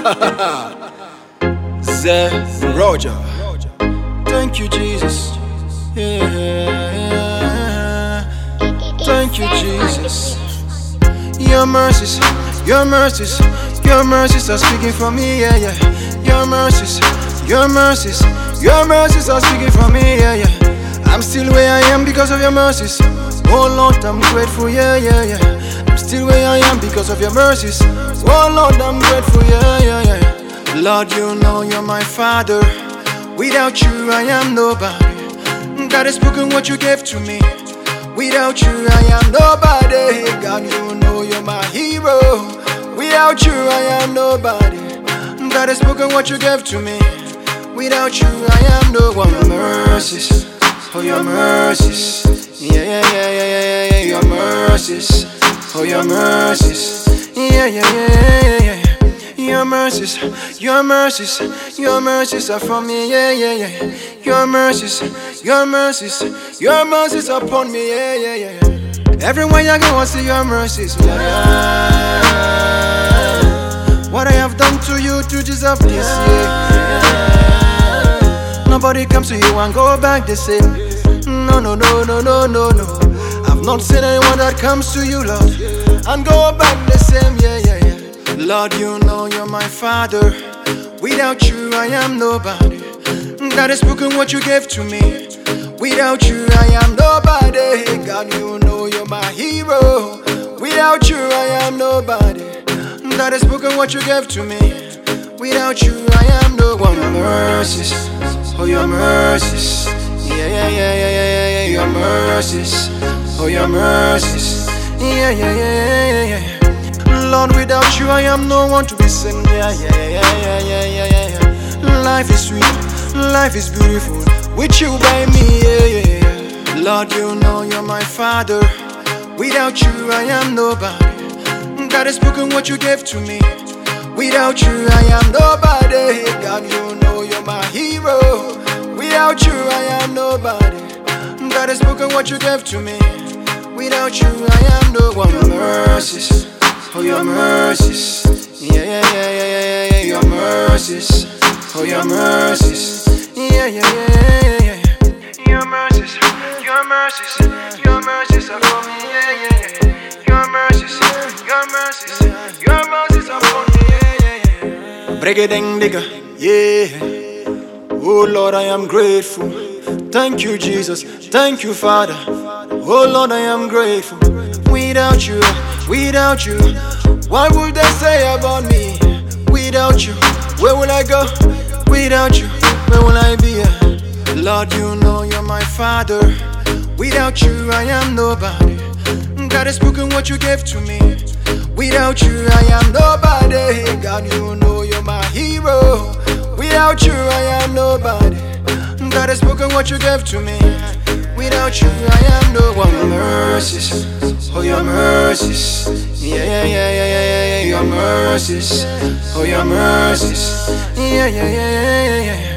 Zé Roger. Thank you, Jesus. Yeah. Thank you, Jesus. Your mercies, your mercies, your mercies are speaking for me, yeah, yeah. Your mercies, your mercies, your mercies are speaking for me, yeah, yeah. I'm still where I am because of your mercies. Oh Lord, I'm grateful, yeah, yeah, yeah. I'm still where I am because of your mercies. Oh Lord, I'm grateful, yeah, yeah, yeah. Lord, you know you're my Father. Without you, I am nobody. God has spoken what you gave to me. Without you, I am nobody. God, you know you're my hero. Without you, I am nobody. God has spoken what you gave to me. Without you, I am no one. Mercies, oh your mercies. Yeah, yeah, yeah, yeah, yeah, yeah, your mercies. Oh your mercies. Yeah, yeah, yeah, yeah, yeah. Your mercies, your mercies, your mercies are for me, yeah, yeah, yeah. Your mercies, your mercies, your mercies upon me, yeah, yeah, yeah. Everywhere I go, I see your mercies. Yeah. What I have done to you to deserve this, yeah. Nobody comes to you and go back the same. No, no, no, no, no, no, no. I've not seen anyone that comes to you, Lord, and go back the same, yeah, yeah, yeah. Lord, you know you're my Father. Without you, I am nobody. God has spoken what you gave to me. Without you, I am nobody. God, you know you're my hero. Without you, I am nobody. God has spoken what you gave to me. Without you, I am no one. Mercies, oh your mercies. Yeah, yeah, yeah, yeah, yeah, yeah, your mercies. Oh your mercies. Yeah, yeah, yeah, yeah, yeah. Lord, without you, I am no one to be seen. Yeah, yeah, yeah, yeah, yeah, yeah, yeah. Life is sweet, life is beautiful with you by me. Yeah, yeah, yeah. Lord, you know you're my Father. Without you, I am nobody. God has spoken what you gave to me. Without you, I am nobody. God, you know you're my hero. Without you, I am nobody. God has spoken what you gave to me. Without you, I am no one. Mercies, oh your mercies. Yeah, yeah, yeah, yeah, yeah, yeah, your mercies. Oh your mercies. Yeah, yeah, yeah, yeah, yeah. Your mercies, your mercies, your mercies are for me. Yeah, yeah, yeah. Your mercies, your mercies, your mercies are for me. Yeah, yeah, yeah. Break it down, nigga. Yeah. Oh Lord, I am grateful. Thank you, Jesus. Thank you, Father. Oh Lord, I am grateful. Without you, what would they say about me? Without you, where will I go? Without you, where will I be? Lord, you know you're my Father. Without you, I am nobody. God has spoken what you gave to me. Without you, I am nobody. God, you know you're my hero. Without you, I am nobody. God has spoken what you gave to me. Without you, I am no one. Mercies, oh your mercies. Yeah, yeah, yeah, yeah, yeah, yeah, your mercies. Oh your mercies. Yeah, yeah, yeah, yeah, yeah, yeah.